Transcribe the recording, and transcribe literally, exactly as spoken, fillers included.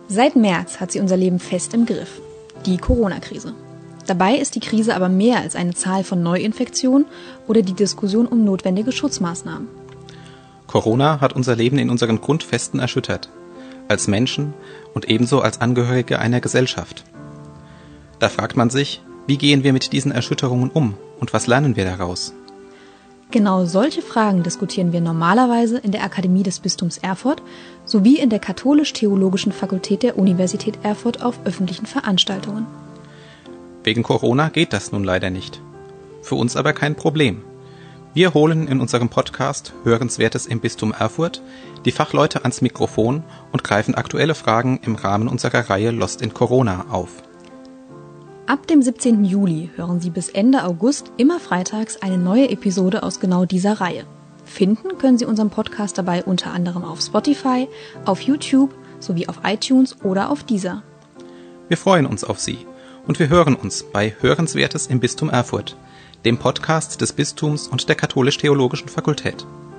Seit März hat sie unser Leben fest im Griff. Die Corona-Krise. Dabei ist die Krise aber mehr als eine Zahl von Neuinfektionen oder die Diskussion um notwendige Schutzmaßnahmen. Corona hat unser Leben in unseren Grundfesten erschüttert. Als Menschen und ebenso als Angehörige einer Gesellschaft. Da fragt man sich, wie gehen wir mit diesen Erschütterungen um und was lernen wir daraus? Genau solche Fragen diskutieren wir normalerweise in der Akademie des Bistums Erfurt sowie in der Katholisch-Theologischen Fakultät der Universität Erfurt auf öffentlichen Veranstaltungen. Wegen Corona geht das nun leider nicht. Für uns aber kein Problem. Wir holen in unserem Podcast Hörenswertes im Bistum Erfurt die Fachleute ans Mikrofon und greifen aktuelle Fragen im Rahmen unserer Reihe Lost in Corona auf. Ab dem siebzehnten Juli hören Sie bis Ende August immer freitags eine neue Episode aus genau dieser Reihe. Finden können Sie unseren Podcast dabei unter anderem auf Spotify, auf YouTube sowie auf iTunes oder auf Deezer. Wir freuen uns auf Sie und wir hören uns bei Hörenswertes im Bistum Erfurt, dem Podcast des Bistums und der Katholisch-Theologischen Fakultät.